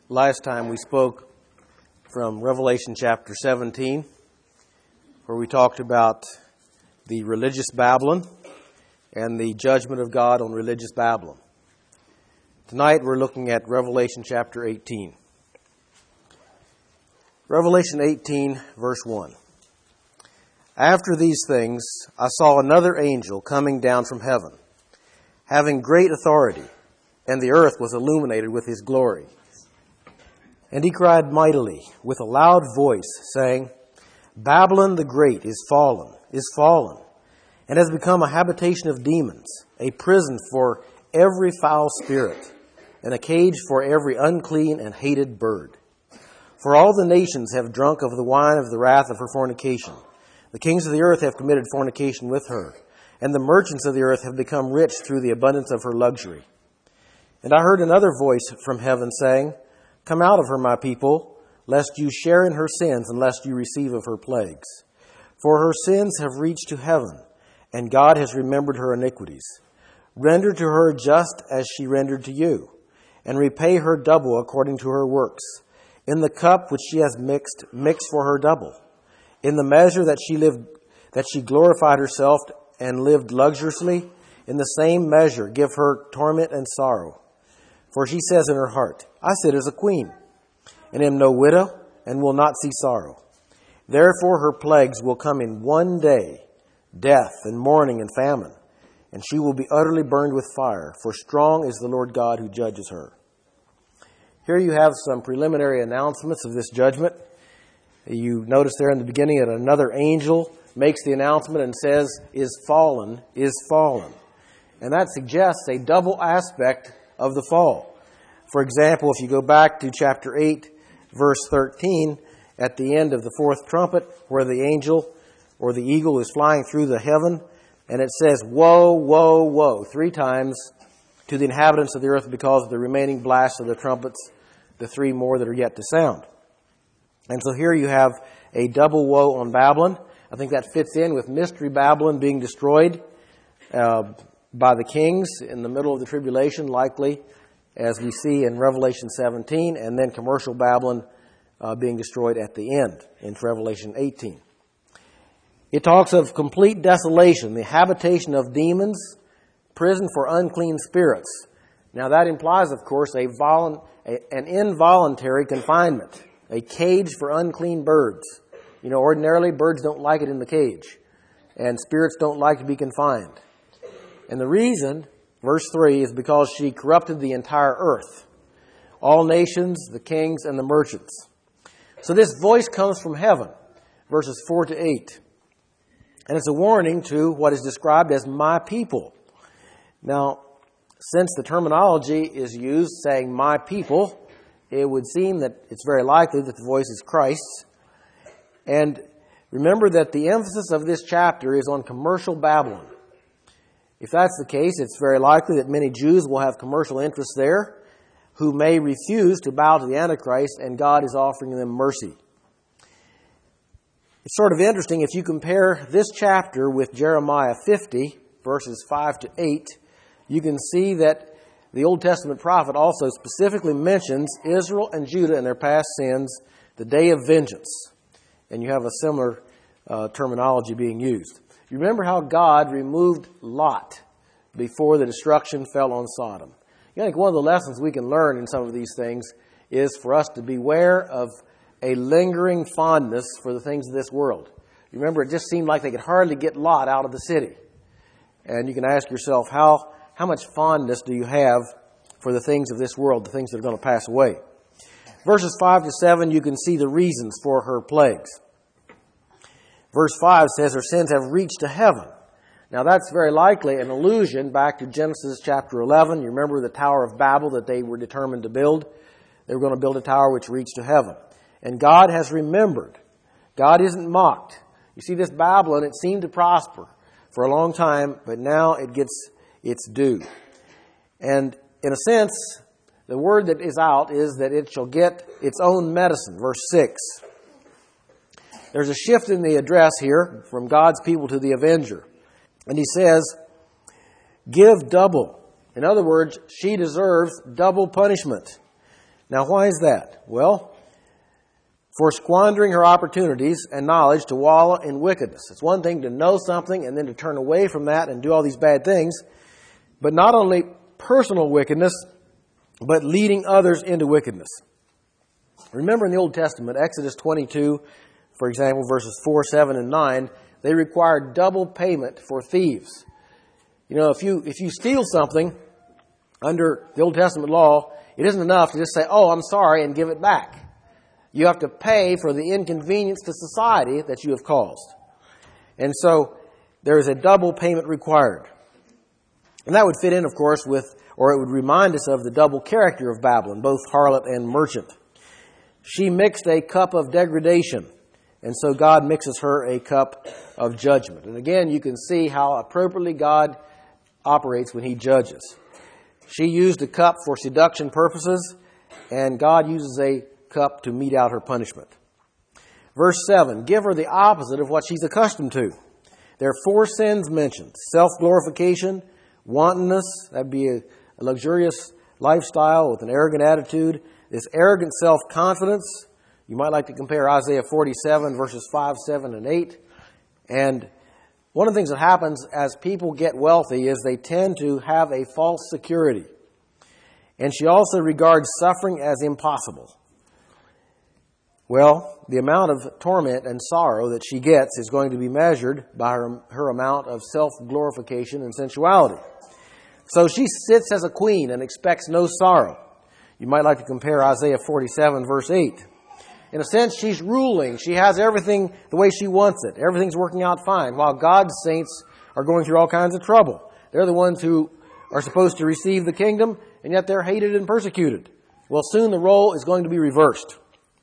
Last time we spoke from Revelation chapter 17, where we talked about the religious Babylon and the judgment of God on religious Babylon. Tonight we're looking at Revelation chapter 18. Revelation 18, verse 1. After these things, I saw another angel coming down from heaven, having great authority, and the earth was illuminated with his glory. And he cried mightily with a loud voice, saying, Babylon the Great is fallen, and has become a habitation of demons, a prison for every foul spirit, and a cage for every unclean and hated bird. For all the nations have drunk of the wine of the wrath of her fornication. The kings of the earth have committed fornication with her, and the merchants of the earth have become rich through the abundance of her luxury. And I heard another voice from heaven saying, Come out of her, my people, lest you share in her sins, and lest you receive of her plagues. For her sins have reached to heaven, and God has remembered her iniquities. Render to her just as she rendered to you, and repay her double according to her works. In the cup which she has mix for her double. In the measure that she glorified herself and lived luxuriously, in the same measure give her torment and sorrow. For she says in her heart, I sit as a queen, and am no widow, and will not see sorrow. Therefore her plagues will come in one day, death and mourning and famine, and she will be utterly burned with fire, for strong is the Lord God who judges her. Here you have some preliminary announcements of this judgment. You notice there in the beginning that another angel makes the announcement and says, is fallen. And that suggests a double aspect of the fall. For example, if you go back to chapter 8, verse 13, at the end of the fourth trumpet, where the angel or the eagle is flying through the heaven, and it says, Woe, woe, woe, 3 times to the inhabitants of the earth because of the remaining blasts of the trumpets, the 3 more that are yet to sound. And so here you have a double woe on Babylon. I think that fits in with Mystery Babylon being destroyed by the kings in the middle of the tribulation, likely, as we see in Revelation 17, and then Commercial Babylon being destroyed at the end in Revelation 18. It talks of complete desolation, the habitation of demons, prison for unclean spirits. Now that implies, of course, an involuntary confinement, a cage for unclean birds. You know, ordinarily birds don't like it in the cage, and spirits don't like to be confined. And the reason, verse 3, is because she corrupted the entire earth, all nations, the kings, and the merchants. So this voice comes from heaven, verses 4 to 8. And it's a warning to what is described as my people. Now, since the terminology is used saying my people, it would seem that it's very likely that the voice is Christ's. And remember that the emphasis of this chapter is on commercial Babylon. If that's the case, it's very likely that many Jews will have commercial interests there who may refuse to bow to the Antichrist, and God is offering them mercy. It's sort of interesting if you compare this chapter with Jeremiah 50, verses 5 to 8, you can see that the Old Testament prophet also specifically mentions Israel and Judah and their past sins, the day of vengeance. And you have a similar terminology being used. You remember how God removed Lot before the destruction fell on Sodom. I think one of the lessons we can learn in some of these things is for us to beware of a lingering fondness for the things of this world. You remember, it just seemed like they could hardly get Lot out of the city. And you can ask yourself, how much fondness do you have for the things of this world, the things that are going to pass away? Verses 5 to 7, you can see the reasons for her plagues. Verse 5 says her sins have reached to heaven. Now that's very likely an allusion back to Genesis chapter 11. You remember the Tower of Babel that they were determined to build? They were going to build a tower which reached to heaven. And God has remembered. God isn't mocked. You see, this Babylon, it seemed to prosper for a long time, but now it gets its due. And in a sense, the word that is out is that it shall get its own medicine. Verse 6. There's a shift in the address here from God's people to the avenger. And he says, give double. In other words, she deserves double punishment. Now, why is that? Well, for squandering her opportunities and knowledge to wallow in wickedness. It's one thing to know something and then to turn away from that and do all these bad things, but not only personal wickedness, but leading others into wickedness. Remember in the Old Testament, Exodus 22, for example, verses 4, 7, and 9, they required double payment for thieves. You know, if you steal something under the Old Testament law, it isn't enough to just say, "Oh, I'm sorry," and give it back. You have to pay for the inconvenience to society that you have caused. And so there is a double payment required. And that would fit in, of course, with, or it would remind us of the double character of Babylon, both harlot and merchant. She mixed a cup of degradation, and so God mixes her a cup of judgment. And again, you can see how appropriately God operates when He judges. She used a cup for seduction purposes, and God uses a cup to mete out her punishment. Verse 7, give her the opposite of what she's accustomed to. There are 4 sins mentioned: self-glorification, wantonness, that'd be a luxurious lifestyle with an arrogant attitude, this arrogant self-confidence. You might like to compare Isaiah 47 verses 5, 7, and 8. And one of the things that happens as people get wealthy is they tend to have a false security. And she also regards suffering as impossible. Well, the amount of torment and sorrow that she gets is going to be measured by her amount of self-glorification and sensuality. So she sits as a queen and expects no sorrow. You might like to compare Isaiah 47 verse 8. In a sense, she's ruling. She has everything the way she wants it. Everything's working out fine, while God's saints are going through all kinds of trouble. They're the ones who are supposed to receive the kingdom, and yet they're hated and persecuted. Well, soon the role is going to be reversed.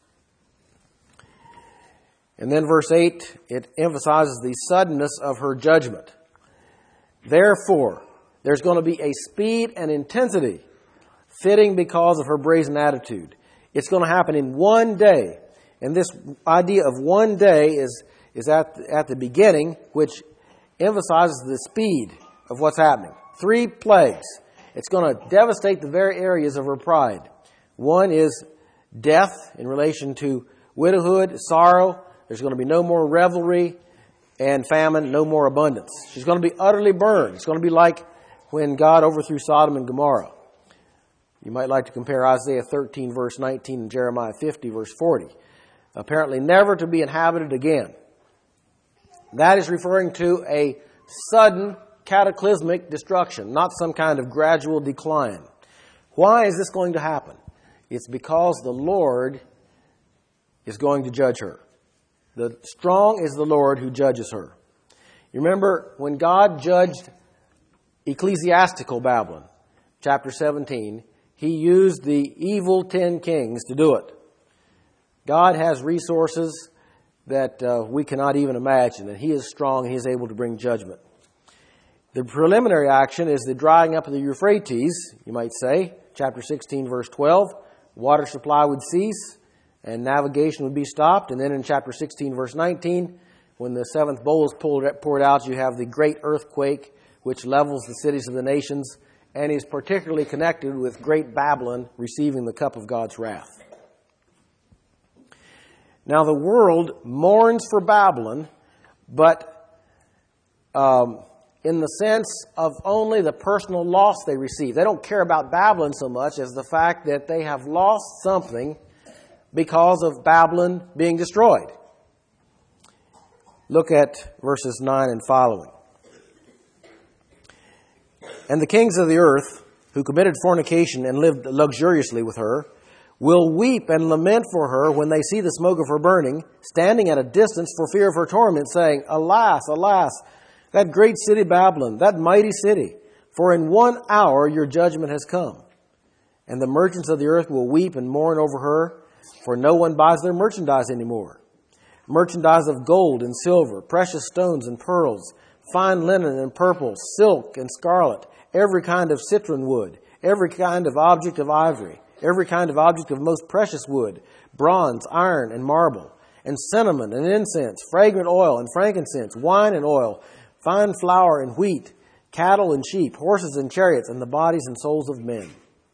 And then verse 8, it emphasizes the suddenness of her judgment. Therefore, there's going to be a speed and intensity fitting because of her brazen attitude. It's going to happen in one day. And this idea of one day is at the beginning, which emphasizes the speed of what's happening. 3 plagues. It's going to devastate the very areas of her pride. One is death in relation to widowhood, sorrow. There's going to be no more revelry, and famine, no more abundance. She's going to be utterly burned. It's going to be like when God overthrew Sodom and Gomorrah. You might like to compare Isaiah 13 verse 19 and Jeremiah 50 verse 40. Apparently never to be inhabited again. That is referring to a sudden cataclysmic destruction, not some kind of gradual decline. Why is this going to happen? It's because the Lord is going to judge her. The strong is the Lord who judges her. You remember when God judged ecclesiastical Babylon, chapter 17, He used the evil 10 kings to do it. God has resources that we cannot even imagine, and He is strong, He is able to bring judgment. The preliminary action is the drying up of the Euphrates, you might say, chapter 16, verse 12. Water supply would cease, and navigation would be stopped. And then in chapter 16, verse 19, when the 7th bowl is poured out, you have the great earthquake, which levels the cities of the nations, and is particularly connected with great Babylon receiving the cup of God's wrath. Now the world mourns for Babylon, but in the sense of only the personal loss they receive. They don't care about Babylon so much as the fact that they have lost something because of Babylon being destroyed. Look at verses 9 and following. And the kings of the earth, who committed fornication and lived luxuriously with her, will weep and lament for her when they see the smoke of her burning, standing at a distance for fear of her torment, saying, Alas, alas, that great city Babylon, that mighty city, for in 1 hour your judgment has come. And the merchants of the earth will weep and mourn over her, for no one buys their merchandise anymore. Merchandise of gold and silver, precious stones and pearls, fine linen and purple, silk and scarlet, every kind of citron wood, every kind of object of ivory, every kind of object of most precious wood, bronze, iron, and marble, and cinnamon and incense, fragrant oil and frankincense, wine and oil, fine flour and wheat, cattle and sheep, horses and chariots, and the bodies and souls of men.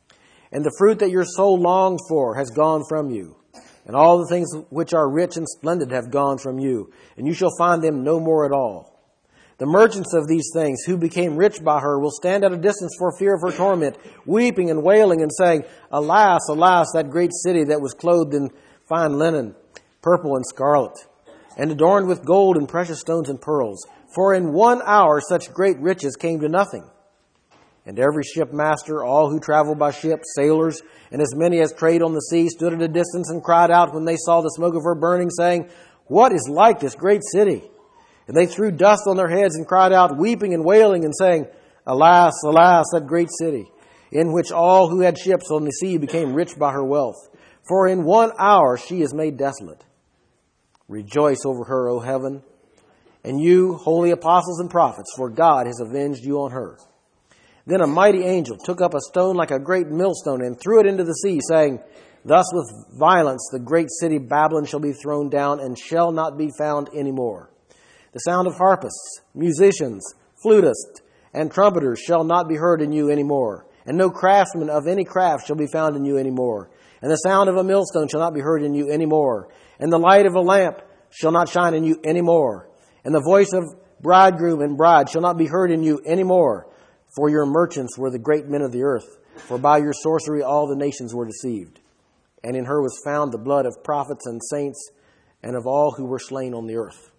And the fruit that your soul longs for has gone from you. And all the things which are rich and splendid have gone from you, and you shall find them no more at all. The merchants of these things, who became rich by her, will stand at a distance for fear of her torment, weeping and wailing and saying, Alas, alas, that great city that was clothed in fine linen, purple and scarlet, and adorned with gold and precious stones and pearls. For in 1 hour such great riches came to nothing. And every shipmaster, all who travel by ship, sailors, and as many as trade on the sea, stood at a distance and cried out when they saw the smoke of her burning, saying, What is like this great city? And they threw dust on their heads and cried out, weeping and wailing and saying, Alas, alas, that great city, in which all who had ships on the sea became rich by her wealth. For in 1 hour she is made desolate. Rejoice over her, O heaven, and you, holy apostles and prophets, for God has avenged you on her. Then a mighty angel took up a stone like a great millstone and threw it into the sea, saying, Thus with violence the great city Babylon shall be thrown down and shall not be found any more. The sound of harpists, musicians, flutists, and trumpeters shall not be heard in you any more. And no craftsman of any craft shall be found in you any more. And the sound of a millstone shall not be heard in you any more. And the light of a lamp shall not shine in you any more. And the voice of bridegroom and bride shall not be heard in you any more. For your merchants were the great men of the earth. For by your sorcery all the nations were deceived. And in her was found the blood of prophets and saints and of all who were slain on the earth.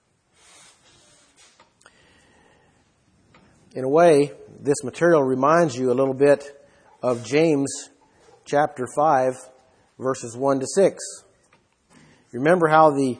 In a way, this material reminds you a little bit of James chapter 5, verses 1 to 6. Remember how the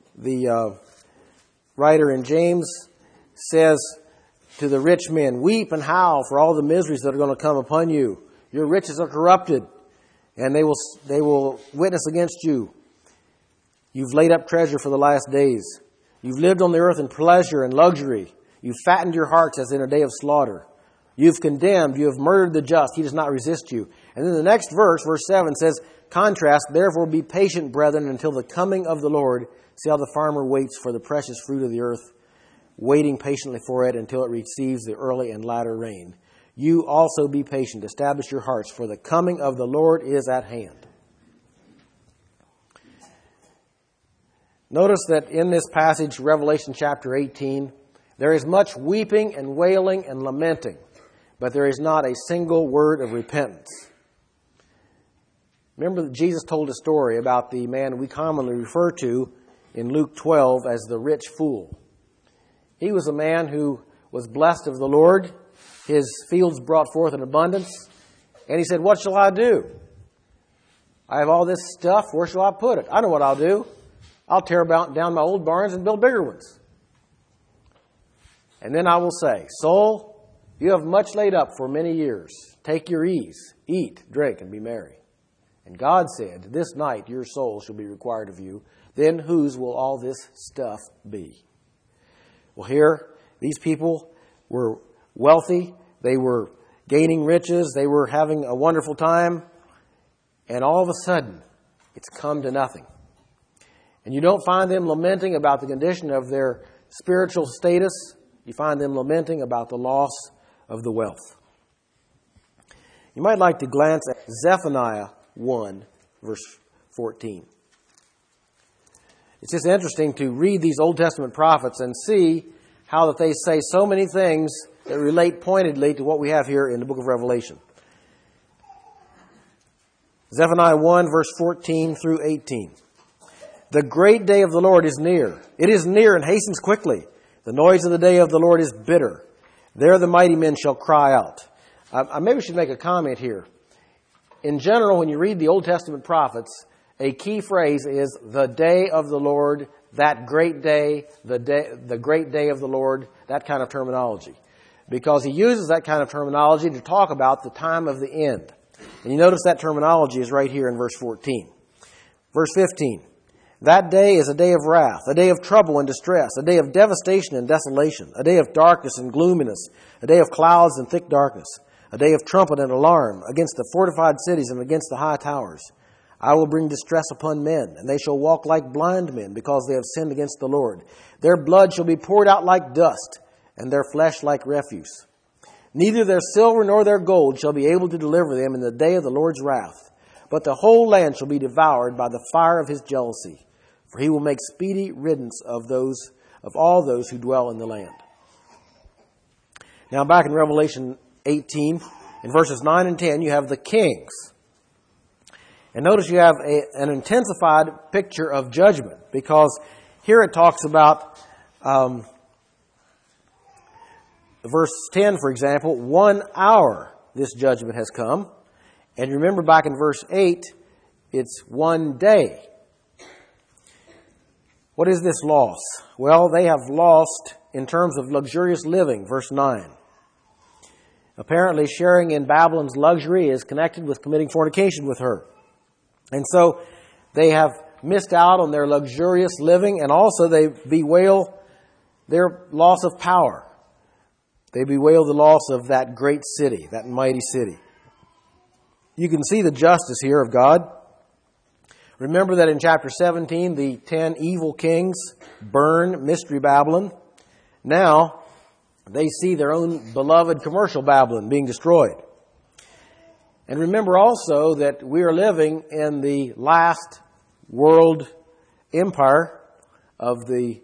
writer in James says to the rich men, Weep and howl for all the miseries that are going to come upon you. Your riches are corrupted, and they will witness against you. You've laid up treasure for the last days. You've lived on the earth in pleasure and luxury. You've fattened your hearts as in a day of slaughter. You've condemned, you have murdered the just. He does not resist you. And then the next verse, verse 7, says, Contrast, therefore be patient, brethren, until the coming of the Lord. See how the farmer waits for the precious fruit of the earth, waiting patiently for it until it receives the early and latter rain. You also be patient. Establish your hearts, for the coming of the Lord is at hand. Notice that in this passage, Revelation chapter 18, there is much weeping and wailing and lamenting, but there is not a single word of repentance. Remember that Jesus told a story about the man we commonly refer to in Luke 12 as the rich fool. He was a man who was blessed of the Lord. His fields brought forth an abundance. And he said, What shall I do? I have all this stuff. Where shall I put it? I know what I'll do. I'll tear down my old barns and build bigger ones. And then I will say, Soul, you have much laid up for many years. Take your ease, eat, drink, and be merry. And God said, This night your soul shall be required of you. Then whose will all this stuff be? Well, here, these people were wealthy. They were gaining riches. They were having a wonderful time. And all of a sudden, it's come to nothing. And you don't find them lamenting about the condition of their spiritual status. You find them lamenting about the loss of the wealth. You might like to glance at Zephaniah 1, verse 14. It's just interesting to read these Old Testament prophets and see how that they say so many things that relate pointedly to what we have here in the book of Revelation. Zephaniah 1, verse 14 through 18. The great day of the Lord is near. It is near and hastens quickly. The noise of the day of the Lord is bitter. There the mighty men shall cry out. I maybe should make a comment here. In general, when you read the Old Testament prophets, a key phrase is the day of the Lord, that great day, the great day of the Lord, that kind of terminology. Because he uses that kind of terminology to talk about the time of the end. And you notice that terminology is right here in verse 14. Verse 15. That day is a day of wrath, a day of trouble and distress, a day of devastation and desolation, a day of darkness and gloominess, a day of clouds and thick darkness, a day of trumpet and alarm against the fortified cities and against the high towers. I will bring distress upon men, and they shall walk like blind men, because they have sinned against the Lord. Their blood shall be poured out like dust, and their flesh like refuse. Neither their silver nor their gold shall be able to deliver them in the day of the Lord's wrath. But the whole land shall be devoured by the fire of his jealousy, for he will make speedy riddance of all those who dwell in the land. Now back in Revelation 18, in verses 9 and 10, you have the kings. And notice you have an intensified picture of judgment, because here it talks about, verse 10, for example, 1 hour this judgment has come. And remember back in verse 8, it's 1 day. What is this loss? Well, they have lost in terms of luxurious living, verse 9. Apparently, sharing in Babylon's luxury is connected with committing fornication with her. And so they have missed out on their luxurious living, and also they bewail their loss of power. They bewail the loss of that great city, that mighty city. You can see the justice here of God. Remember that in chapter 17, the 10 evil kings burn Mystery Babylon. Now, they see their own beloved commercial Babylon being destroyed. And remember also that we are living in the last world empire of the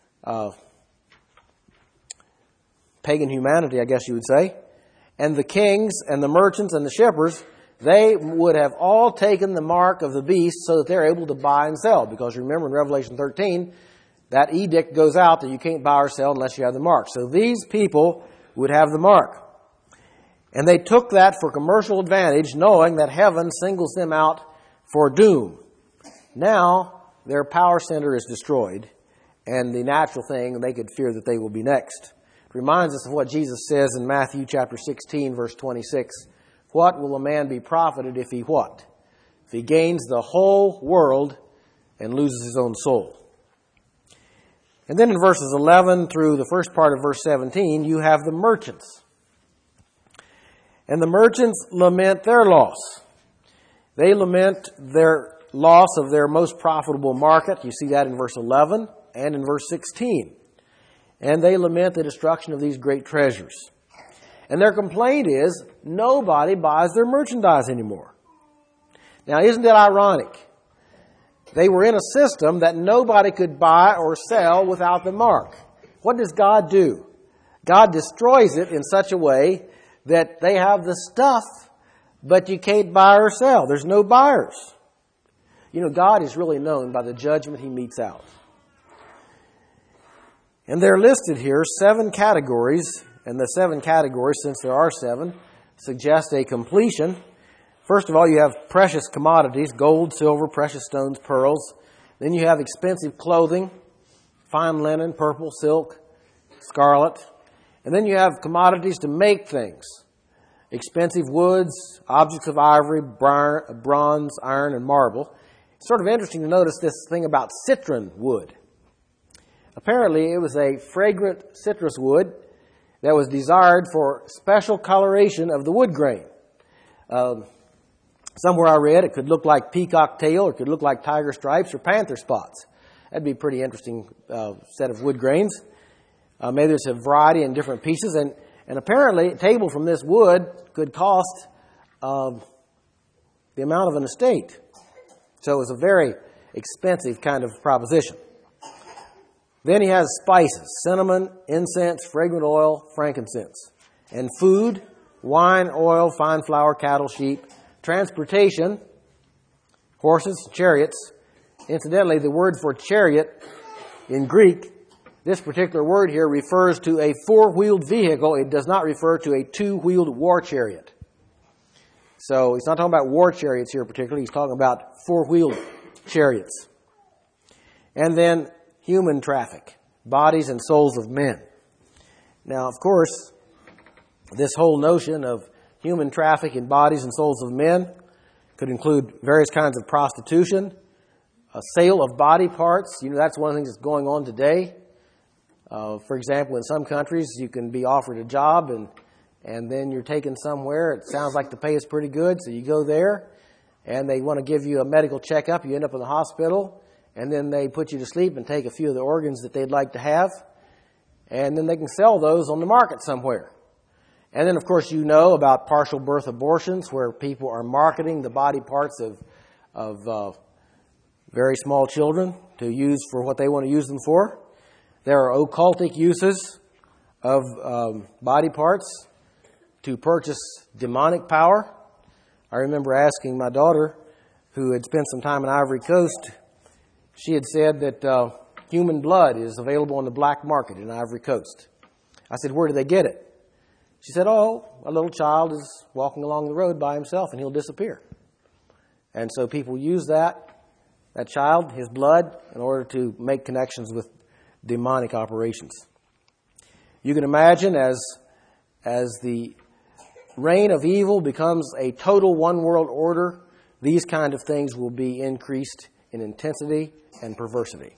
pagan humanity, I guess you would say. And the kings and the merchants and the shippers, they would have all taken the mark of the beast so that they're able to buy and sell. Because remember in Revelation 13, that edict goes out that you can't buy or sell unless you have the mark. So these people would have the mark. And they took that for commercial advantage, knowing that heaven singles them out for doom. Now, their power center is destroyed, and the natural thing, they could fear that they will be next. It reminds us of what Jesus says in Matthew chapter 16, verse 26. What will a man be profited if he what? If he gains the whole world and loses his own soul. And then in verses 11 through the first part of verse 17, you have the merchants. And the merchants lament their loss. They lament their loss of their most profitable market. You see that in verse 11 and in verse 16. And they lament the destruction of these great treasures. And their complaint is, nobody buys their merchandise anymore. Now, isn't it ironic? They were in a system that nobody could buy or sell without the mark. What does God do? God destroys it in such a way that they have the stuff, but you can't buy or sell. There's no buyers. You know, God is really known by the judgment He metes out. And they're listed here 7 categories, and the 7 categories, since there are 7, suggest a completion. First of all, you have precious commodities, gold, silver, precious stones, pearls. Then you have expensive clothing, fine linen, purple, silk, scarlet. And then you have commodities to make things, expensive woods, objects of ivory, bronze, iron, and marble. It's sort of interesting to notice this thing about citron wood. Apparently, it was a fragrant citrus wood that was desired for special coloration of the wood grain. Somewhere I read it could look like peacock tail, or it could look like tiger stripes or panther spots. That'd be a pretty interesting set of wood grains. Maybe there's a variety in different pieces, and apparently a table from this wood could cost the amount of an estate. So it was a very expensive kind of proposition. Then he has spices, cinnamon, incense, fragrant oil, frankincense. And food, wine, oil, fine flour, cattle, sheep. Transportation, horses, chariots. Incidentally, the word for chariot in Greek, this particular word here refers to a 4-wheeled vehicle. It does not refer to a 2-wheeled war chariot. So he's not talking about war chariots here particularly. He's talking about 4-wheeled chariots. And then human traffic, bodies and souls of men. Now, of course, this whole notion of human traffic in bodies and souls of men could include various kinds of prostitution, a sale of body parts. You know, that's one of the things that's going on today. For example, in some countries, you can be offered a job and then you're taken somewhere. It sounds like the pay is pretty good, so you go there and they want to give you a medical checkup. You end up in the hospital, and then they put you to sleep and take a few of the organs that they'd like to have, and then they can sell those on the market somewhere. And then, of course, you know about partial birth abortions, where people are marketing the body parts of very small children to use for what they want to use them for. There are occultic uses of body parts to purchase demonic power. I remember asking my daughter, who had spent some time in Ivory Coast, she had said that human blood is available on the black market in Ivory Coast. I said, where do they get it? She said, a little child is walking along the road by himself and he'll disappear. And so people use that child, his blood, in order to make connections with demonic operations. You can imagine as the reign of evil becomes a total one world order, these kind of things will be increased in intensity and perversity.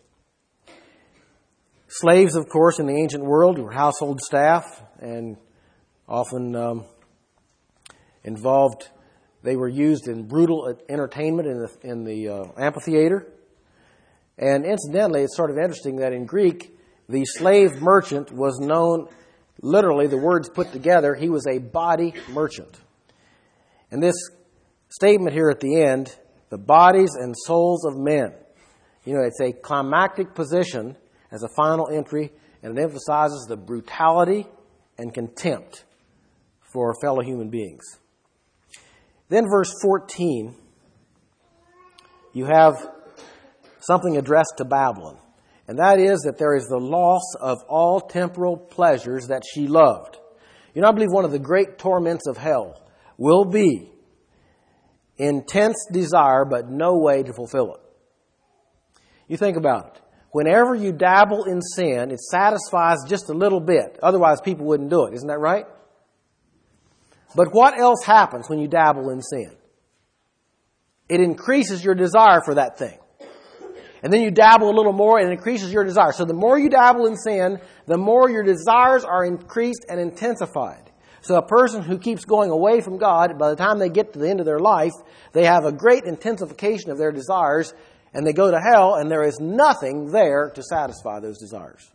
Slaves, of course, in the ancient world were household staff and often involved. They were used in brutal entertainment in the amphitheater. And incidentally, it's sort of interesting that in Greek, the slave merchant was known, literally, the words put together, he was a body merchant. And this statement here at the end, the bodies and souls of men, it's a climactic position as a final entry, and it emphasizes the brutality and contempt for fellow human beings. Then verse 14, you have something addressed to Babylon. And that is that there is the loss of all temporal pleasures that she loved. I believe one of the great torments of hell will be intense desire but no way to fulfill it. You think about it. Whenever you dabble in sin, it satisfies just a little bit. Otherwise, people wouldn't do it. Isn't that right? But what else happens when you dabble in sin? It increases your desire for that thing. And then you dabble a little more and it increases your desire. So the more you dabble in sin, the more your desires are increased and intensified. So a person who keeps going away from God, by the time they get to the end of their life, they have a great intensification of their desires, and they go to hell, and there is nothing there to satisfy those desires.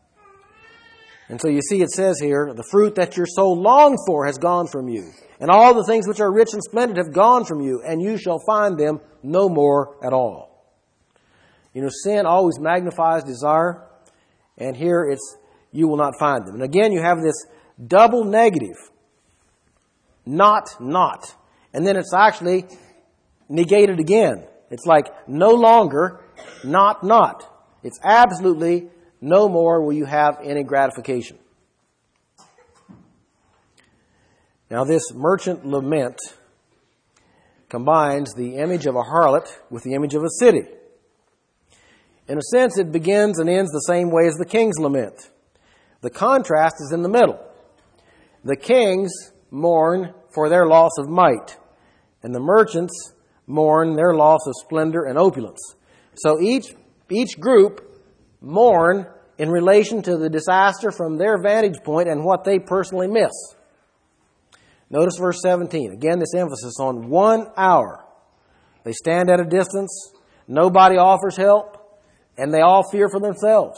And so you see it says here, the fruit that your soul longed for has gone from you, and all the things which are rich and splendid have gone from you, and you shall find them no more at all. Sin always magnifies desire, and here it's, you will not find them. And again, you have this double negative, not. And then it's actually negated again. It's like no longer, not. It's absolutely no more will you have any gratification. Now this merchant lament combines the image of a harlot with the image of a city. In a sense, it begins and ends the same way as the king's lament. The contrast is in the middle. The kings mourn for their loss of might, and the merchants mourn their loss of splendor and opulence. So each group mourn in relation to the disaster from their vantage point and what they personally miss. Notice verse 17. Again, this emphasis on 1 hour. They stand at a distance, nobody offers help, and they all fear for themselves.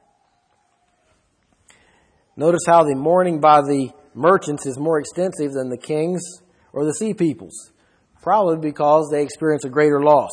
Notice how the mourning by the merchants is more extensive than the kings or the sea peoples. Probably because they experience a greater loss.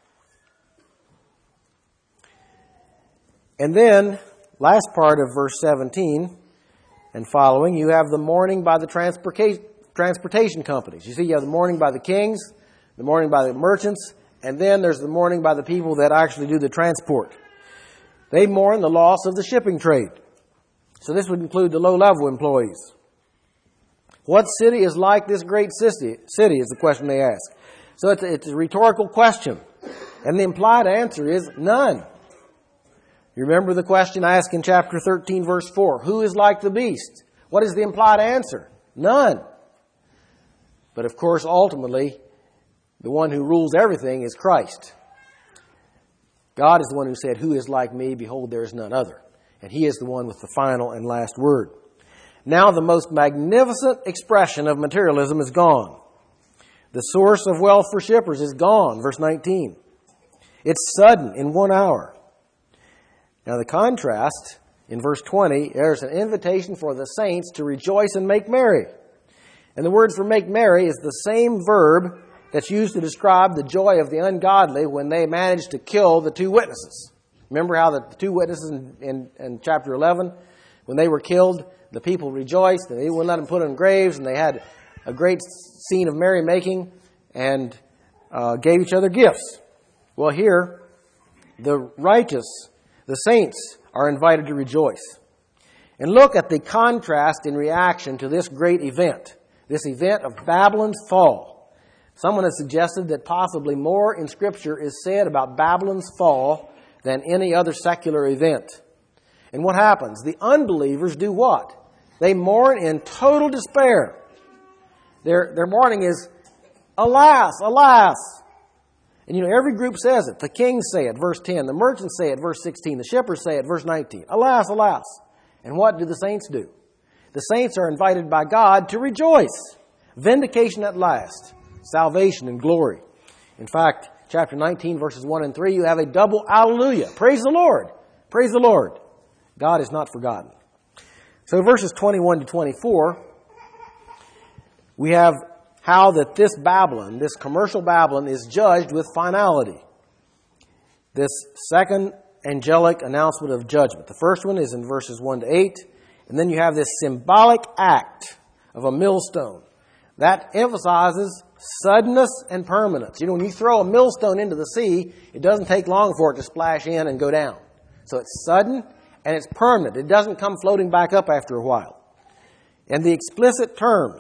And then, last part of verse 17 and following, you have the mourning by the transportation companies. You see, you have the mourning by the kings, the mourning by the merchants, and then there's the mourning by the people that actually do the transport. They mourn the loss of the shipping trade. So this would include the low-level employees. What city is like this great city is the question they ask. So it's a rhetorical question. And the implied answer is none. You remember the question asked in chapter 13, verse 4. Who is like the beast? What is the implied answer? None. But of course, ultimately, the one who rules everything is Christ. God is the one who said, who is like me? Behold, there is none other. And He is the one with the final and last word. Now the most magnificent expression of materialism is gone. The source of wealth for shippers is gone. Verse 19. It's sudden in 1 hour. Now the contrast In verse 20, there's an invitation for the saints to rejoice and make merry. And the word for make merry is the same verb that's used to describe the joy of the ungodly when they managed to kill the two witnesses. Remember how the two witnesses in chapter 11, when they were killed, the people rejoiced and they wouldn't let them put them in graves, and they had a great scene of merrymaking and gave each other gifts. Well, here, the righteous, the saints, are invited to rejoice. And look at the contrast in reaction to this great event, this event of Babylon's fall. Someone has suggested that possibly more in Scripture is said about Babylon's fall than any other secular event. And what happens? The unbelievers do what? They mourn in total despair. Their mourning is, alas, alas. And every group says it. The kings say it, verse 10. The merchants say it, verse 16. The shippers say it, verse 19. Alas, alas. And what do the saints do? The saints are invited by God to rejoice. Vindication at last. Salvation and glory. In fact, chapter 19, verses 1 and 3, you have a double alleluia. Praise the Lord. Praise the Lord. God is not forgotten. So verses 21 to 24, we have how that this Babylon, this commercial Babylon, is judged with finality. This second angelic announcement of judgment. The first one is in verses 1 to 8. And then you have this symbolic act of a millstone. That emphasizes suddenness and permanence. When you throw a millstone into the sea, it doesn't take long for it to splash in and go down. So it's sudden and it's permanent. It doesn't come floating back up after a while. And the explicit terms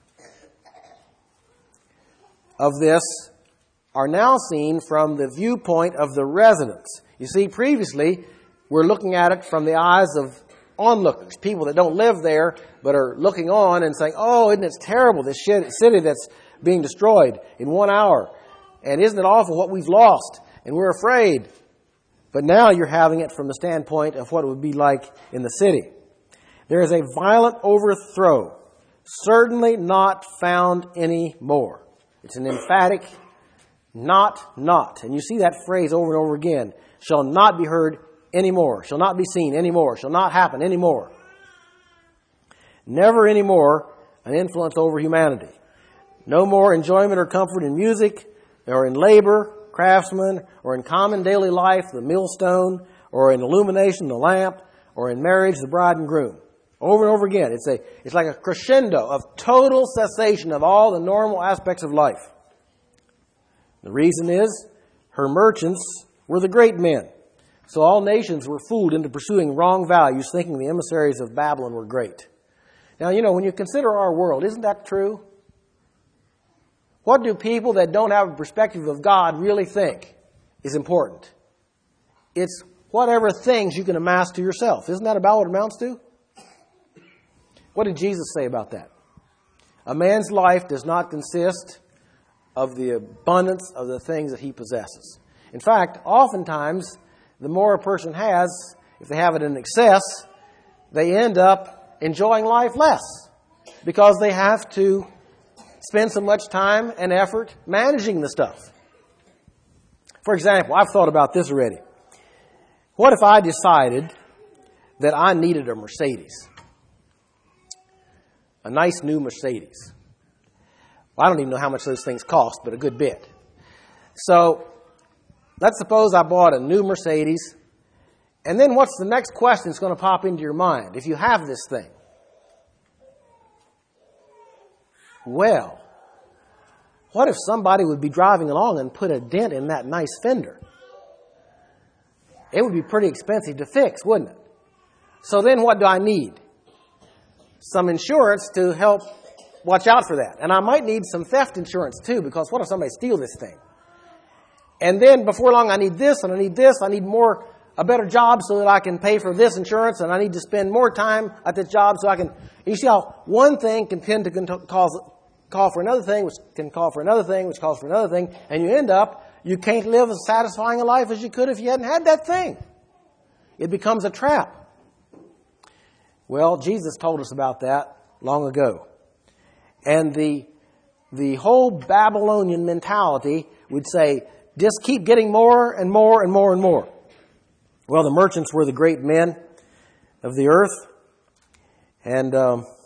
of this are now seen from the viewpoint of the residents. You see, previously, we're looking at it from the eyes of onlookers, people that don't live there, but are looking on and saying, oh, isn't it terrible, this city that's being destroyed in 1 hour. And isn't it awful what we've lost? And we're afraid. But now you're having it from the standpoint of what it would be like in the city. There is a violent overthrow, certainly not found anymore. It's an emphatic not. And you see that phrase over and over again. Shall not be heard anymore. Shall not be seen anymore. Shall not happen anymore. Never anymore an influence over humanity. No more enjoyment or comfort in music or in labor, craftsmen, or in common daily life, the millstone, or in illumination, the lamp, or in marriage, the bride and groom. Over and over again. It's like a crescendo of total cessation of all the normal aspects of life. The reason is, her merchants were the great men. So all nations were fooled into pursuing wrong values, thinking the emissaries of Babylon were great. Now, when you consider our world, isn't that true? What do people that don't have a perspective of God really think is important? It's whatever things you can amass to yourself. Isn't that about what it amounts to? What did Jesus say about that? A man's life does not consist of the abundance of the things that he possesses. In fact, oftentimes, the more a person has, if they have it in excess, they end up enjoying life less because they have to spend so much time and effort managing the stuff. For example, I've thought about this already. What if I decided that I needed a Mercedes? A nice new Mercedes. Well, I don't even know how much those things cost, but a good bit. So, let's suppose I bought a new Mercedes, and then what's the next question that's going to pop into your mind if you have this thing? Well, what if somebody would be driving along and put a dent in that nice fender? It would be pretty expensive to fix, wouldn't it? So then what do I need? Some insurance to help watch out for that. And I might need some theft insurance too, because what if somebody steals this thing? And then before long I need this and I need this. I need a better job so that I can pay for this insurance, and I need to spend more time at this job so I can... You see how one thing can tend to call for another thing, which can call for another thing, which calls for another thing, and you end up, you can't live as satisfying a life as you could if you hadn't had that thing. It becomes a trap. Well, Jesus told us about that long ago. And the whole Babylonian mentality would say, just keep getting more and more and more and more. Well, the merchants were the great men. of the earth. And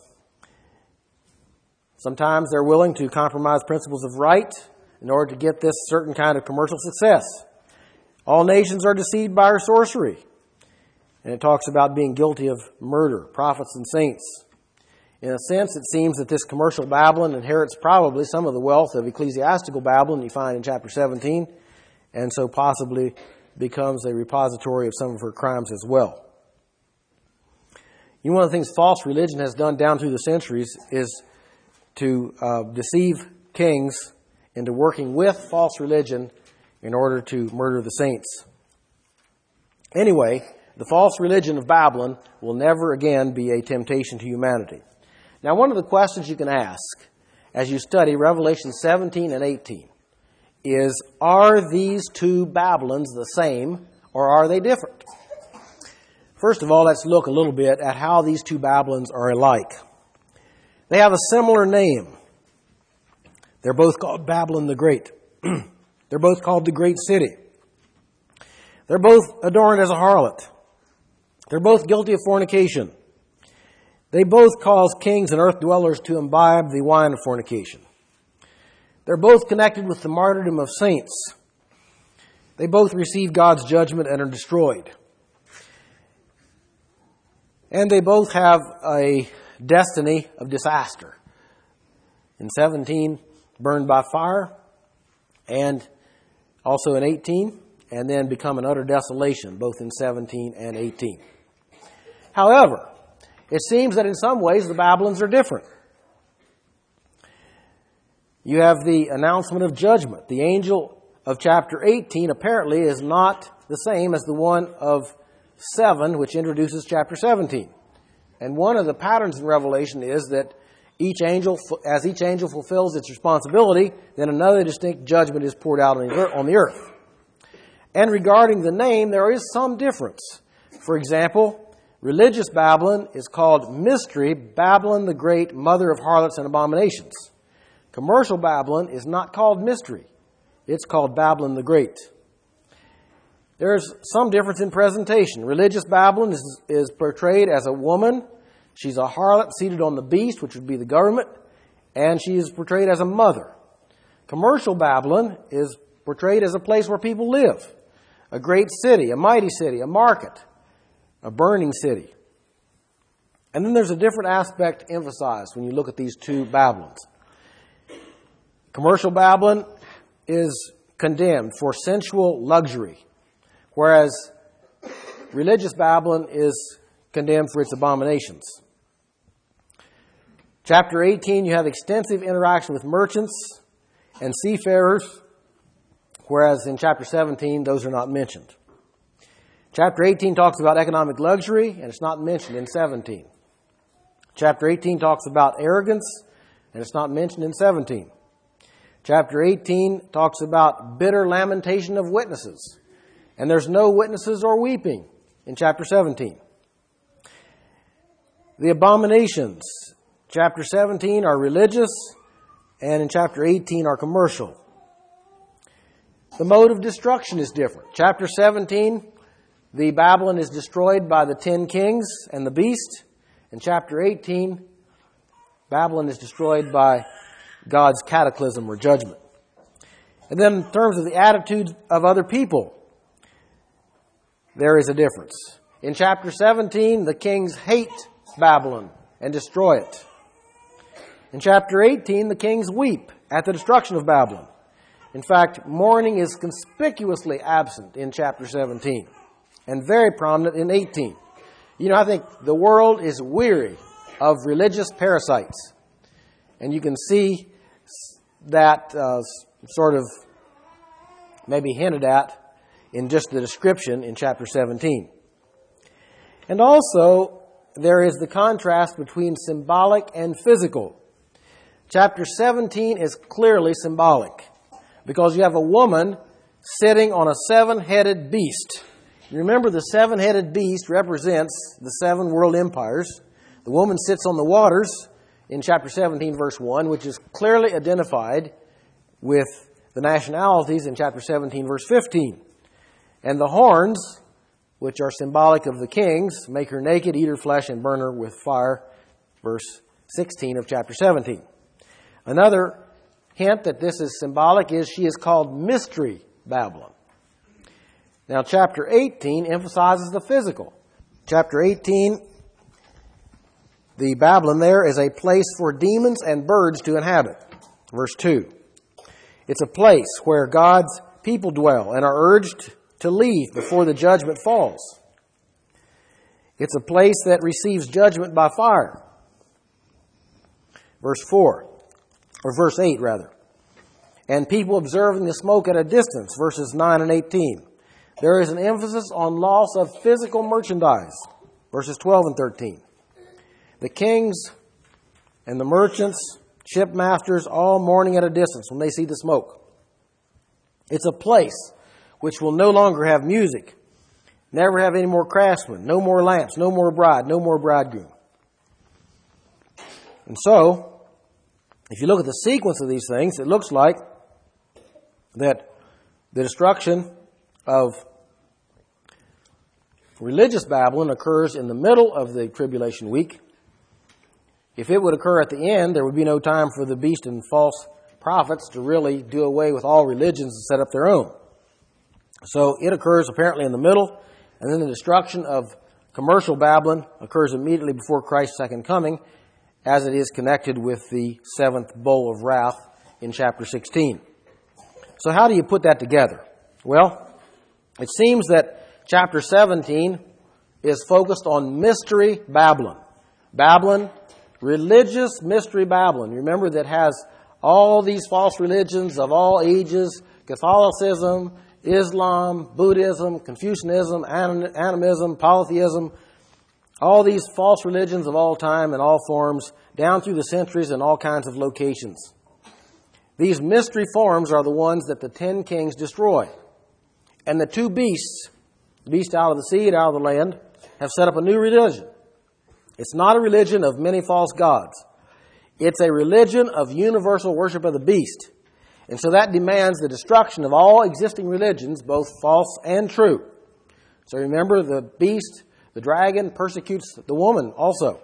sometimes they're willing to compromise principles of right in order to get this certain kind of commercial success. All nations are deceived by her sorcery. And it talks about being guilty of murder, prophets and saints. In a sense, it seems that this commercial Babylon inherits probably some of the wealth of ecclesiastical Babylon you find in chapter 17, and so possibly becomes a repository of some of her crimes as well. You know, one of the things false religion has done down through the centuries is to deceive kings into working with false religion in order to murder the saints. Anyway, the false religion of Babylon will never again be a temptation to humanity. Now, one of the questions you can ask as you study Revelation 17 and 18 is, are these two Babylons the same or are they different? First of all, let's look a little bit at how these two Babylons are alike. They have a similar name. They're both called Babylon the Great. They're both called the Great City. They're both adorned as a harlot. They're both guilty of fornication. They both cause kings and earth dwellers to imbibe the wine of fornication. They're both connected with the martyrdom of saints. They both receive God's judgment and are destroyed. And they both have a destiny of disaster. In 17, burned by fire, and also in 18, and then become an utter desolation, both in 17 and 18. However, it seems that in some ways the Babylons are different. You have the announcement of judgment. The angel of chapter 18 apparently is not the same as the one of 7, which introduces chapter 17. And one of the patterns in Revelation is that as each angel fulfills its responsibility, then another distinct judgment is poured out on the earth. And regarding the name, there is some difference. For example, religious Babylon is called Mystery Babylon the Great, mother of harlots and abominations. Commercial Babylon is not called Mystery. It's called Babylon the Great. There's some difference in presentation. Religious Babylon is portrayed as a woman. She's a harlot seated on the beast, which would be the government, and she is portrayed as a mother. Commercial Babylon is portrayed as a place where people live, a great city, a mighty city, a market, a burning city. And then there's a different aspect emphasized when you look at these two Babylons. Commercial Babylon is condemned for sensual luxury, whereas religious Babylon is condemned for its abominations. Chapter 18, you have extensive interaction with merchants and seafarers, whereas in chapter 17, those are not mentioned. Chapter 18 talks about economic luxury, and it's not mentioned in 17. Chapter 18 talks about arrogance, and it's not mentioned in 17. Chapter 18 talks about bitter lamentation of witnesses, and there's no witnesses or weeping in chapter 17. The abominations, chapter 17 are religious, and in chapter 18 are commercial. The mode of destruction is different. Chapter 17, the Babylon is destroyed by the 10 kings and the beast. In chapter 18, Babylon is destroyed by God's cataclysm or judgment. And then in terms of the attitudes of other people, there is a difference. In chapter 17, the kings hate Babylon and destroy it. In chapter 18, the kings weep at the destruction of Babylon. In fact, mourning is conspicuously absent in chapter 17 and very prominent in 18. You know, I think the world is weary of religious parasites. And you can see that sort of maybe hinted at in just the description in chapter 17. And also, there is the contrast between symbolic and physical. Chapter 17 is clearly symbolic because you have a woman sitting on a 7-headed beast. You remember the 7-headed beast represents the 7 world empires. The woman sits on the waters in chapter 17, verse 1, which is clearly identified with the nationalities in chapter 17, verse 15. And the horns which are symbolic of the kings, make her naked, eat her flesh, and burn her with fire. Verse 16 of chapter 17. Another hint that this is symbolic is she is called Mystery Babylon. Now, chapter 18 emphasizes the physical. Chapter 18, the Babylon there is a place for demons and birds to inhabit. Verse 2. It's a place where God's people dwell and are urged to leave before the judgment falls. It's a place that receives judgment by fire. Verse 4, or verse 8 rather. And people observing the smoke at a distance, verses 9 and 18. There is an emphasis on loss of physical merchandise, verses 12 and 13. The kings and the merchants, shipmasters, all mourning at a distance when they see the smoke. It's a place which will no longer have music, never have any more craftsmen, no more lamps, no more bride, no more bridegroom. And so, if you look at the sequence of these things, it looks like that the destruction of religious Babylon occurs in the middle of the tribulation week. If it would occur at the end, there would be no time for the beast and false prophets to really do away with all religions and set up their own. So it occurs apparently in the middle, and then the destruction of commercial Babylon occurs immediately before Christ's second coming, as it is connected with the seventh bowl of wrath in chapter 16. So how do you put that together? Well, it seems that chapter 17 is focused on mystery Babylon. Babylon, religious mystery Babylon. Remember that has all these false religions of all ages, Catholicism, Islam, Buddhism, Confucianism, animism, polytheism, all these false religions of all time and all forms, down through the centuries and all kinds of locations. These mystery forms are the ones that the 10 kings destroy. And the two beasts, the beast out of the sea and out of the land, have set up a new religion. It's not a religion of many false gods. It's a religion of universal worship of the beast. And so that demands the destruction of all existing religions, both false and true. So remember, the beast, the dragon, persecutes the woman also.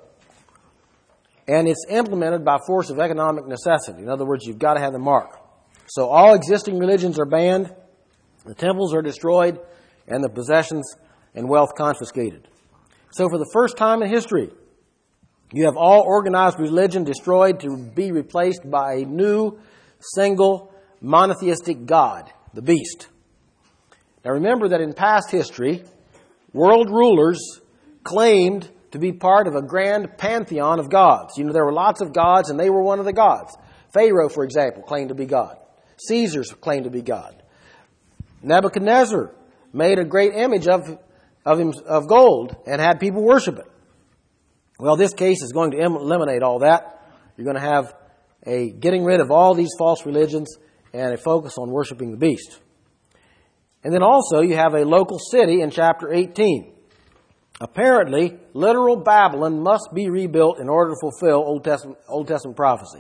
And it's implemented by force of economic necessity. In other words, you've got to have the mark. So all existing religions are banned, the temples are destroyed, and the possessions and wealth confiscated. So for the first time in history, you have all organized religion destroyed to be replaced by a new, single, monotheistic God, the beast. Now remember that in past history, world rulers claimed to be part of a grand pantheon of gods. You know, there were lots of gods, and they were one of the gods. Pharaoh, for example, claimed to be God. Caesar claimed to be God. Nebuchadnezzar made a great image of gold and had people worship it. Well, this case is going to eliminate all that. You're going to have a getting rid of all these false religions and a focus on worshiping the beast. And then also you have a local city in chapter 18. Apparently, literal Babylon must be rebuilt in order to fulfill Old Testament prophecy.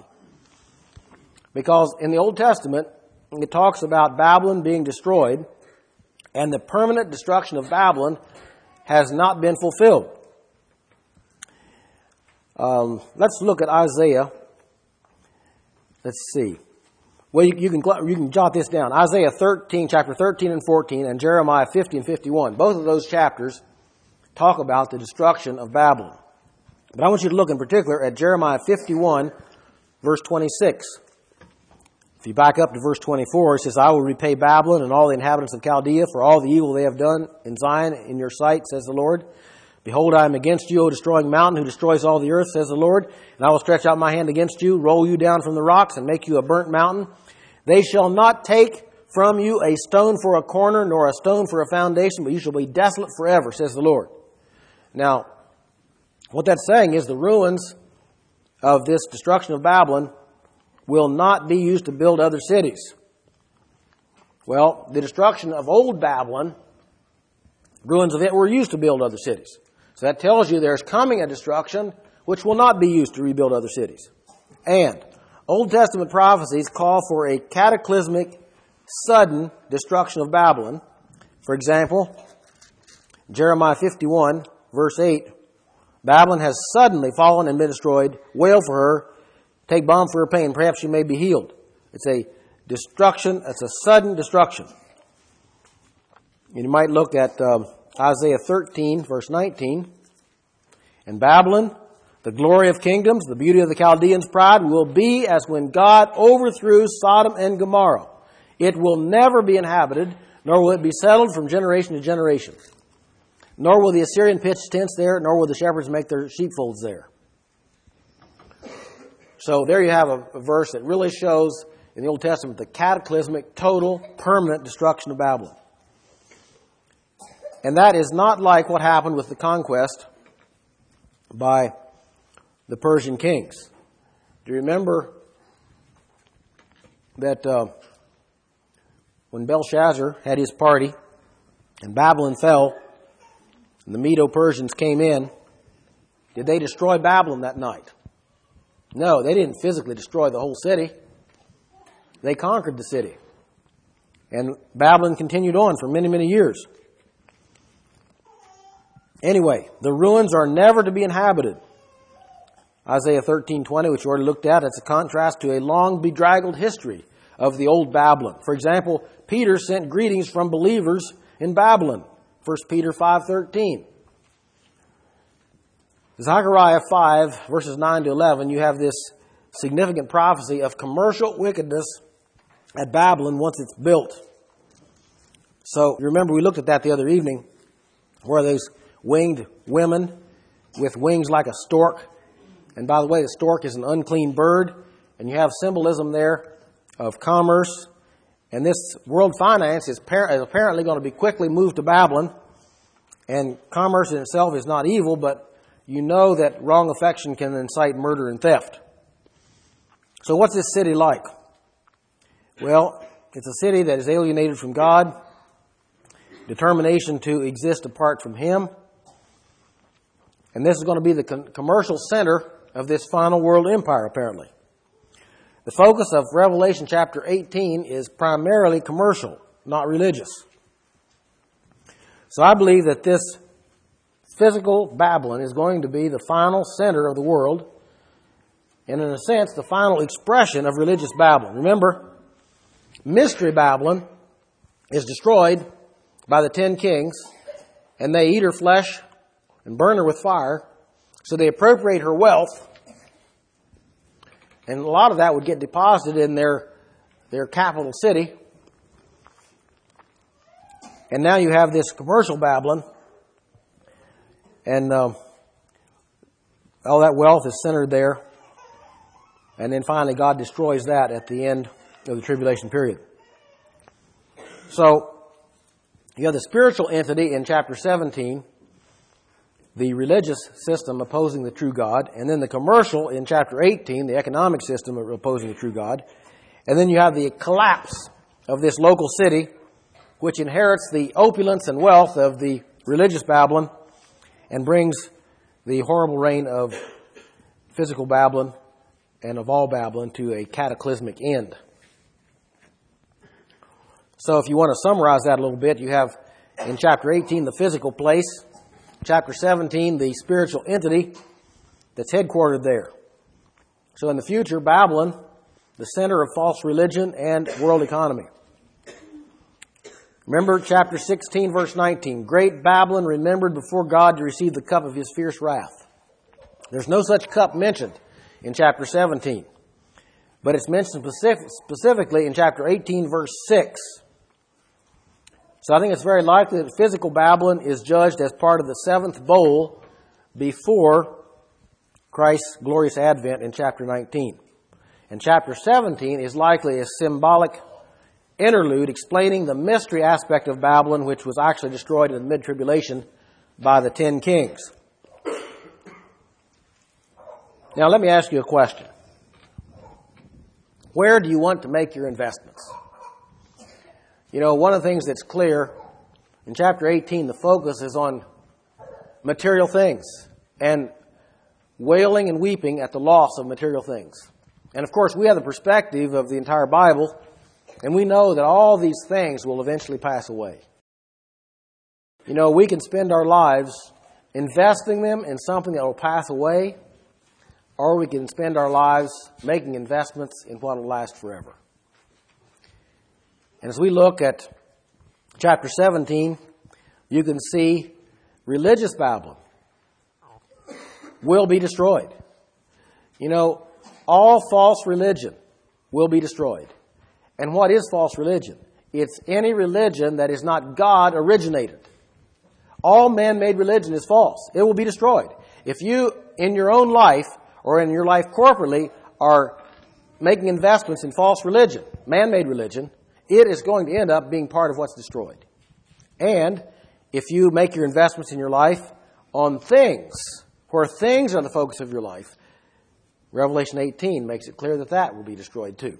Because in the Old Testament, it talks about Babylon being destroyed, and the permanent destruction of Babylon has not been fulfilled. Let's look at Isaiah. Let's see. Well, you can jot this down. Isaiah 13, chapter 13 and 14, and Jeremiah 50 and 51. Both of those chapters talk about the destruction of Babylon. But I want you to look in particular at Jeremiah 51, verse 26. If you back up to verse 24, it says, I will repay Babylon and all the inhabitants of Chaldea for all the evil they have done in Zion in your sight, says the Lord. Behold, I am against you, O destroying mountain, who destroys all the earth, says the Lord. And I will stretch out my hand against you, roll you down from the rocks, and make you a burnt mountain. They shall not take from you a stone for a corner, nor a stone for a foundation, but you shall be desolate forever, says the Lord. Now, what that's saying is the ruins of this destruction of Babylon will not be used to build other cities. Well, the destruction of old Babylon, ruins of it were used to build other cities. So that tells you there's coming a destruction which will not be used to rebuild other cities. And Old Testament prophecies call for a cataclysmic, sudden destruction of Babylon. For example, Jeremiah 51, verse 8, Babylon has suddenly fallen and been destroyed. Wail for her. Take balm for her pain. Perhaps she may be healed. It's a destruction. It's a sudden destruction. You might look at Isaiah 13, verse 19. And Babylon, the glory of kingdoms, the beauty of the Chaldeans' pride, will be as when God overthrew Sodom and Gomorrah. It will never be inhabited, nor will it be settled from generation to generation. Nor will the Assyrian pitch tents there, nor will the shepherds make their sheepfolds there. So there you have a verse that really shows in the Old Testament the cataclysmic, total, permanent destruction of Babylon. And that is not like what happened with the conquest by the Persian kings. Do you remember that when Belshazzar had his party and Babylon fell and the Medo-Persians came in, did they destroy Babylon that night? No, they didn't physically destroy the whole city. They conquered the city. And Babylon continued on for many, many years. Anyway, the ruins are never to be inhabited. Isaiah 13:20, which we already looked at, it's a contrast to a long bedraggled history of the old Babylon. For example, Peter sent greetings from believers in Babylon. 1 Peter 5:13. Zechariah 5, verses 9 to 11, you have this significant prophecy of commercial wickedness at Babylon once it's built. So, you remember we looked at that the other evening, where those winged women with wings like a stork. And by the way, the stork is an unclean bird, and you have symbolism there of commerce. And this world finance is apparently going to be quickly moved to Babylon. And commerce in itself is not evil, but you know that wrong affection can incite murder and theft. So what's this city like? Well, it's a city that is alienated from God, determination to exist apart from Him. And this is going to be the commercial center of this final world empire, apparently. The focus of Revelation chapter 18 is primarily commercial, not religious. So I believe that this physical Babylon is going to be the final center of the world, and in a sense, the final expression of religious Babylon. Remember, Mystery Babylon is destroyed by the 10 kings, and they eat her flesh and burn her with fire. So they appropriate her wealth, and a lot of that would get deposited in their capital city. And now you have this commercial Babylon, and all that wealth is centered there. And then finally God destroys that at the end of the tribulation period. So you have the spiritual entity in chapter 17, the religious system opposing the true God, and then the commercial in chapter 18, the economic system opposing the true God. And then you have the collapse of this local city, which inherits the opulence and wealth of the religious Babylon and brings the horrible reign of physical Babylon and of all Babylon to a cataclysmic end. So if you want to summarize that a little bit, you have in chapter 18 the physical place, chapter 17 the spiritual entity that's headquartered there. So in the future, Babylon, the center of false religion and world economy. Remember chapter 16, verse 19. Great Babylon remembered before God to receive the cup of His fierce wrath. There's no such cup mentioned in chapter 17. But it's mentioned specifically in chapter 18, verse 6. So I think it's very likely that physical Babylon is judged as part of the seventh bowl before Christ's glorious advent in chapter 19. And chapter 17 is likely a symbolic interlude explaining the mystery aspect of Babylon, which was actually destroyed in the mid-tribulation by the 10 kings. Now let me ask you a question. Where do you want to make your investments? You know, one of the things that's clear in chapter 18, the focus is on material things and wailing and weeping at the loss of material things. And of course, we have the perspective of the entire Bible, and we know that all these things will eventually pass away. You know, we can spend our lives investing them in something that will pass away, or we can spend our lives making investments in what will last forever. And as we look at chapter 17, you can see religious Babylon will be destroyed. You know, all false religion will be destroyed. And what is false religion? It's any religion that is not God originated. All man-made religion is false. It will be destroyed. If you, in your own life, or in your life corporately, are making investments in false religion, man-made religion, it is going to end up being part of what's destroyed. And if you make your investments in your life on things, where things are the focus of your life, Revelation 18 makes it clear that that will be destroyed too.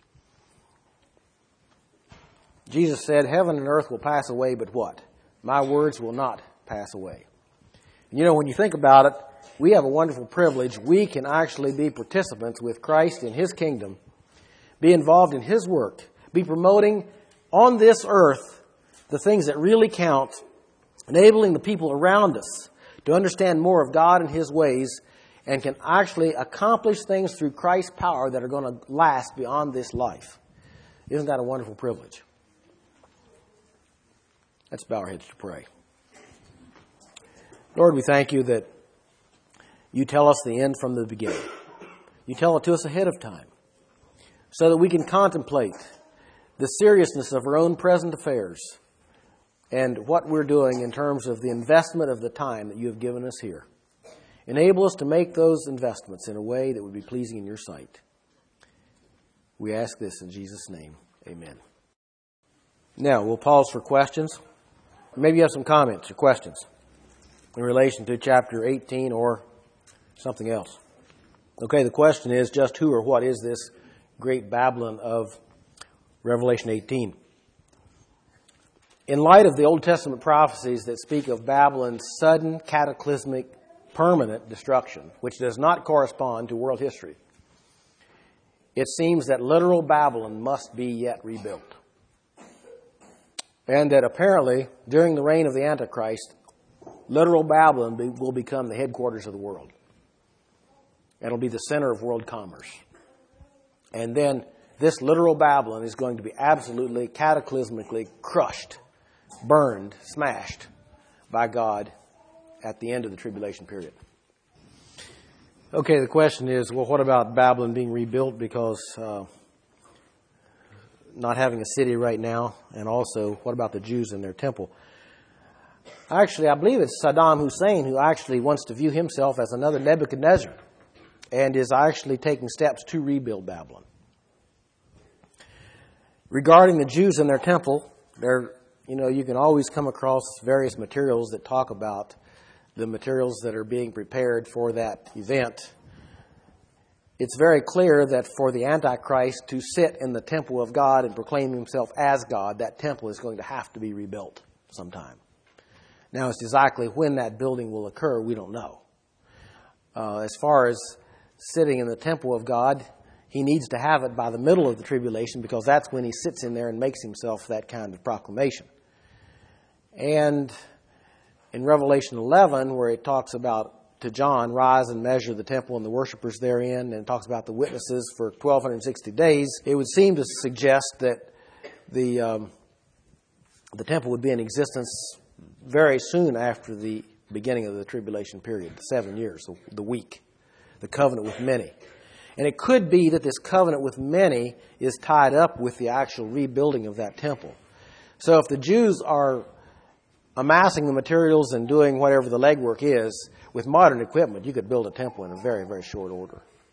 Jesus said, heaven and earth will pass away, but what? My words will not pass away. You know, when you think about it, we have a wonderful privilege. We can actually be participants with Christ in His kingdom, be involved in His work, be promoting on this earth the things that really count, enabling the people around us to understand more of God and His ways, and can actually accomplish things through Christ's power that are going to last beyond this life. Isn't that a wonderful privilege? Let's bow our heads to pray. Lord, we thank You that You tell us the end from the beginning. You tell it to us ahead of time so that we can contemplate the seriousness of our own present affairs and what we're doing in terms of the investment of the time that You have given us here. Enable us to make those investments in a way that would be pleasing in Your sight. We ask this in Jesus' name. Amen. Now, we'll pause for questions. Maybe you have some comments or questions in relation to chapter 18 or something else. Okay, the question is just who or what is this great Babylon of Revelation 18? In light of the Old Testament prophecies that speak of Babylon's sudden, cataclysmic, permanent destruction, which does not correspond to world history, it seems that literal Babylon must be yet rebuilt. And that apparently, during the reign of the Antichrist, literal Babylon will become the headquarters of the world. It'll be the center of world commerce. And then this literal Babylon is going to be absolutely, cataclysmically crushed, burned, smashed by God at the end of the tribulation period. Okay, the question is, well, what about Babylon being rebuilt? Because not having a city right now, and also, what about the Jews and their temple? Actually, I believe it's Saddam Hussein who actually wants to view himself as another Nebuchadnezzar and is actually taking steps to rebuild Babylon. Regarding the Jews and their temple, you can always come across various materials that talk about the materials that are being prepared for that event. It's very clear that for the Antichrist to sit in the temple of God and proclaim himself as God, that temple is going to have to be rebuilt sometime. Now, as exactly when that building will occur, we don't know. As far as sitting in the temple of God, he needs to have it by the middle of the tribulation, because that's when he sits in there and makes himself that kind of proclamation. And in Revelation 11, where it talks about, to John, rise and measure the temple and the worshipers therein, and it talks about the witnesses for 1,260 days, it would seem to suggest that the temple would be in existence very soon after the beginning of the tribulation period, the 7 years, the week, the covenant with many. And it could be that this covenant with many is tied up with the actual rebuilding of that temple. So if the Jews are amassing the materials and doing whatever the legwork is, with modern equipment, you could build a temple in a very, very short order.